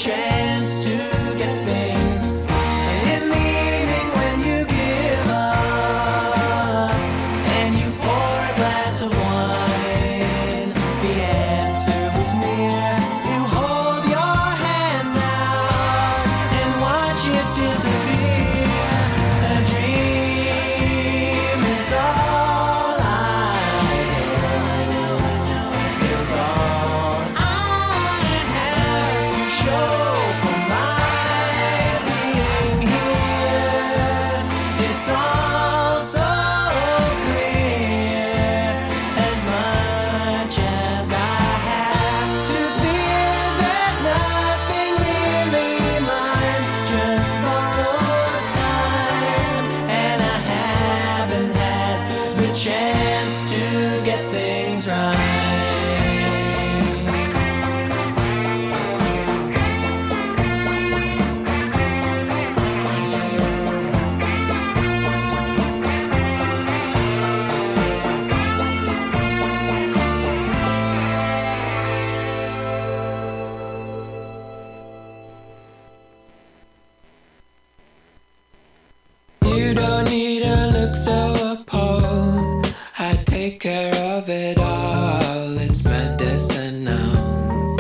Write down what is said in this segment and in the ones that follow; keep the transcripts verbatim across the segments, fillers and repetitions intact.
chance to get things. And in the evening when you give up and you pour a glass of wine, the answer was near. You hold your hand out and watch it disappear. A dream is all I know, is all I have to show for my being here. It's all so clear. As much as I have to fear, there's nothing really mine, just borrowed time. And I haven't had the chance to get things right. You don't need to look so appalled. I take care of it all. It's medicinal.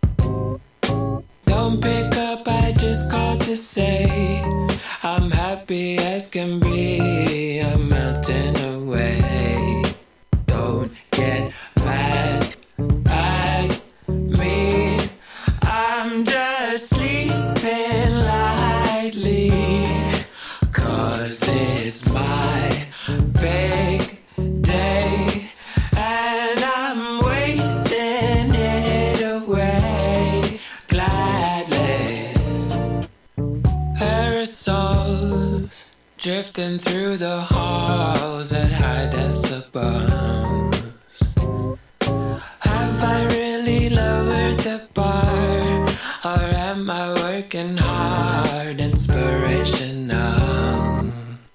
Don't pick up, I just called to say I'm happy as can be. I'm melting away. Don't get mad at me. I'm just sleeping lightly. Cause it's my big day and I'm wasting it away gladly. Aerosols drifting through the halls at high decibels. Have I really lowered the bar? Or am I working hard, inspirational?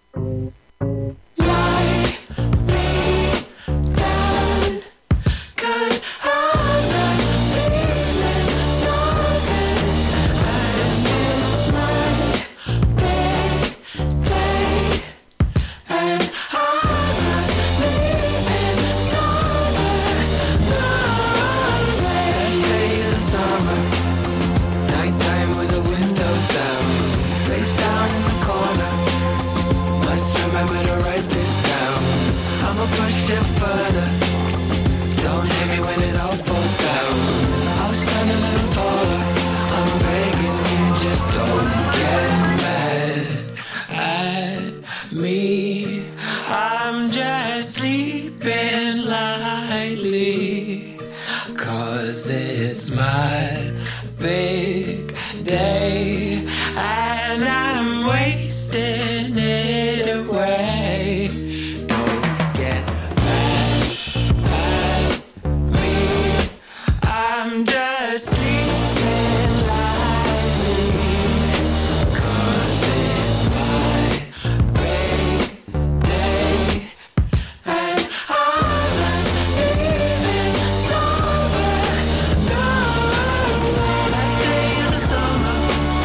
Lie me down, 'cause I'm not feeling so good. And it's my big day, and I'm not leaving sober. No way. Last day of the summer, nighttime with the windows down, face down in the corner. Must remember to write this down. I'ma push it further. Don't hit me when it all falls down. I'll stand a little taller. I'm begging you, just don't get mad at me. I'm just sleeping lightly. Cause it's my big day and I'm wasting it away. Don't get mad at me. I'm just sleeping lightly. Cause it's my big day and I'm not even sober. No way. Last day of the summer,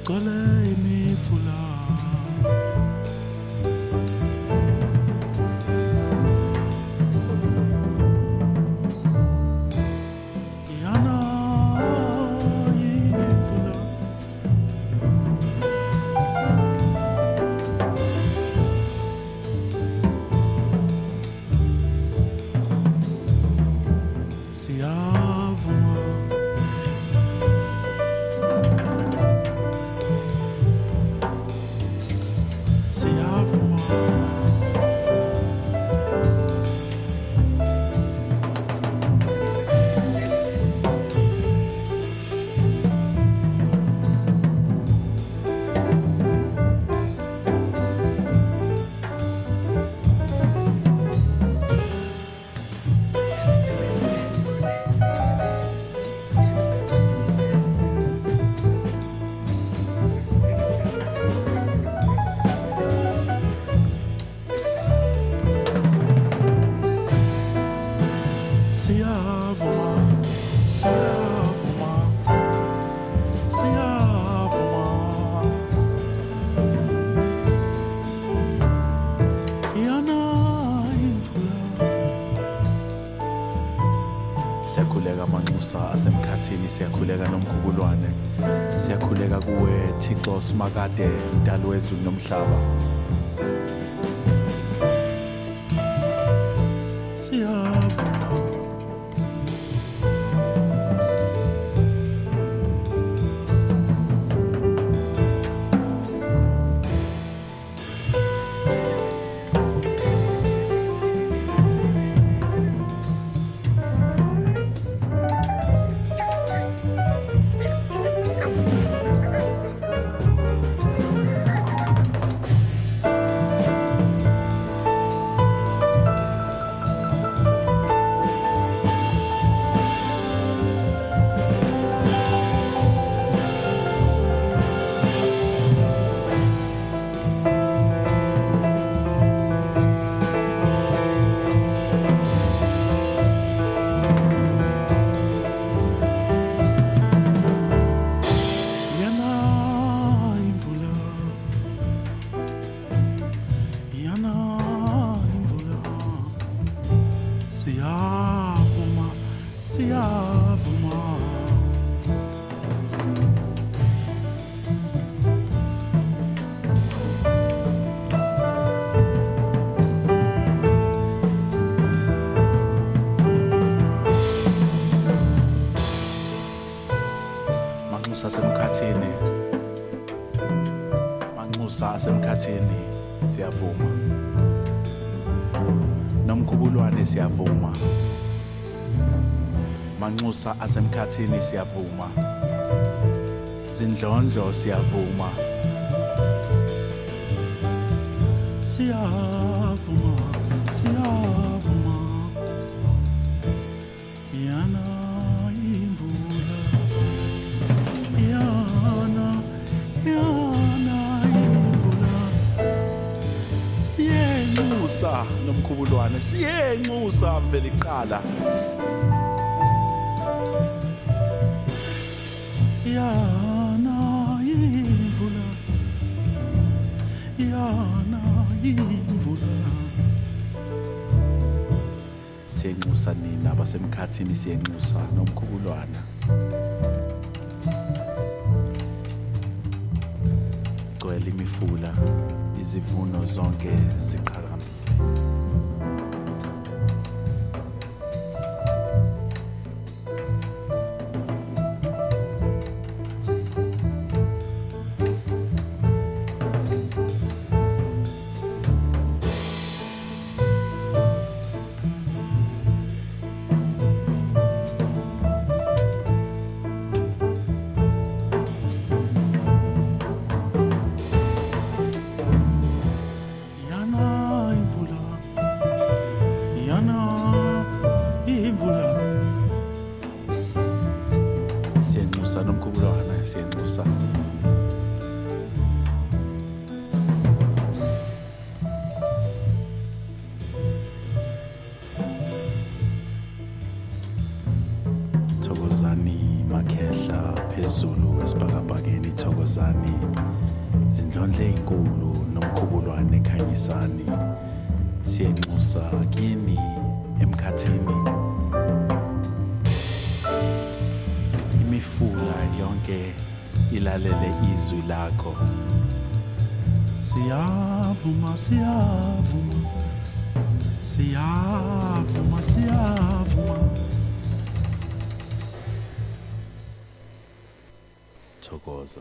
igcwele imifula. Yana imvula. Siyavuma. Siyavuma. Siyavuma, siyavuma, siyavuma. Yana imvula. Siyakhuleka Manxusa asemkhathini, siyakhuleka nomkhubulwane, siyakhuleka kuwe Thixo Simakade, mdali wezulu nomhlaba. Siyavuma. Siyavuma, siyavuma. Manxusa semkhathini, Manxusa semkhathini, siyavuma. Nomkhubulwane siyavuma. Manxusa asemkhathini siyavuma. Zindlondlo siyavuma. Siyavuma, siyavuma. Yana imvula. Yana, yana imvula. Siyenxusa nomkhubulwane, siyenxusa mvela iqala. Yana imvula, yana imvula. Siyenxusa nina abasemkhathini, siyenxusa nomkhubulwana. Gcwele imifula, izivuno zonke ziqhakambile. Yana imvula. ekhanyisani, zindlondle ezinkulu nomkhubulwane ekhanyisani, siyenxusa kini emkhathini. Imifula yonke ilalele izwi lakho. Siyavuma, siyavuma, siyavuma, siyavuma. Thokoza.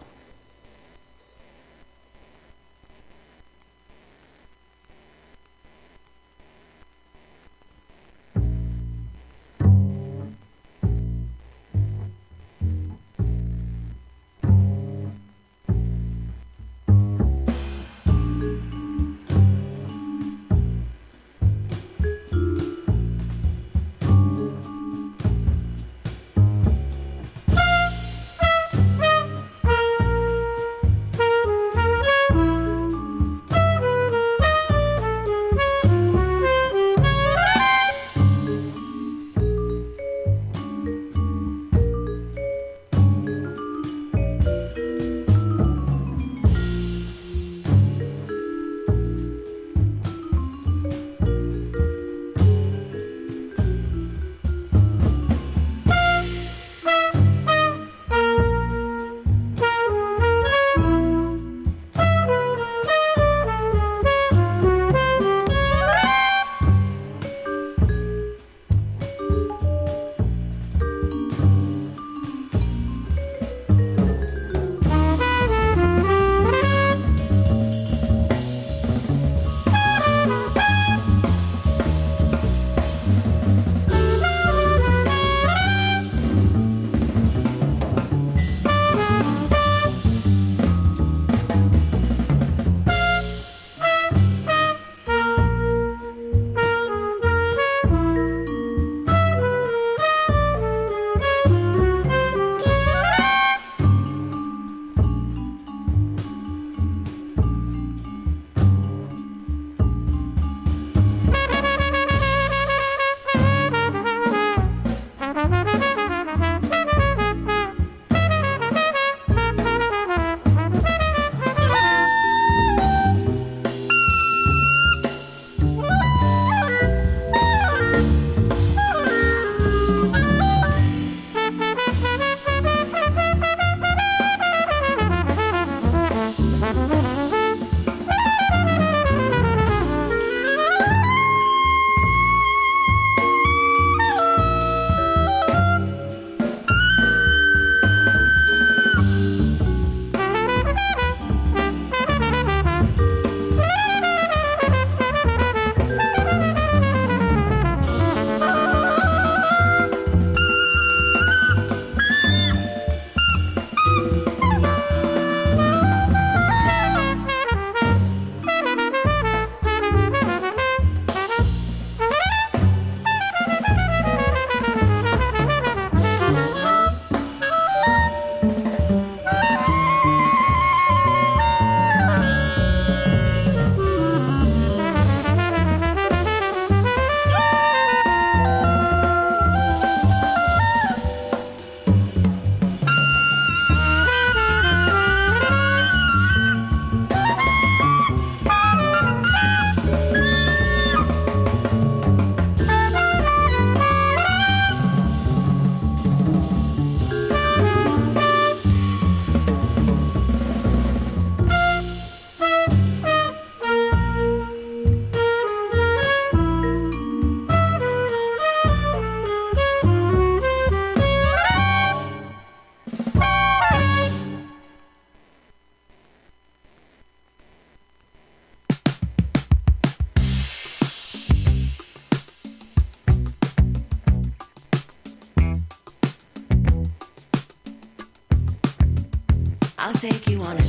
I'll take you on a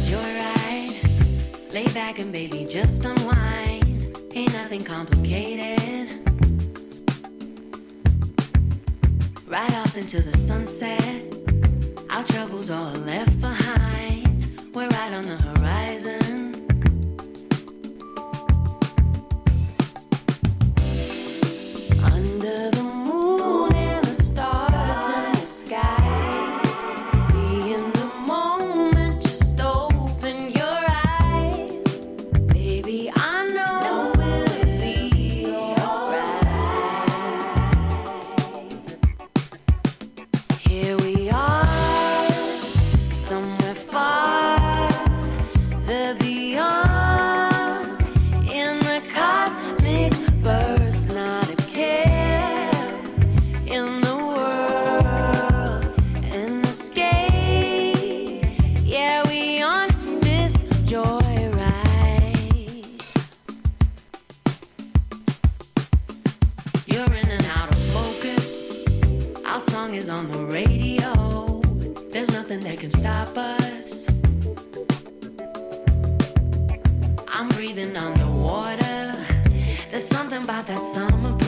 joyride. Lay back and baby, just unwind. Ain't nothing complicated. Right off into the sunset. Our troubles all left behind. We're right on the horizon. Under the moon and the stars in the sky. Be in the moment, just open is on the radio. There's nothing that can stop us. I'm breathing underwater. There's something about that summer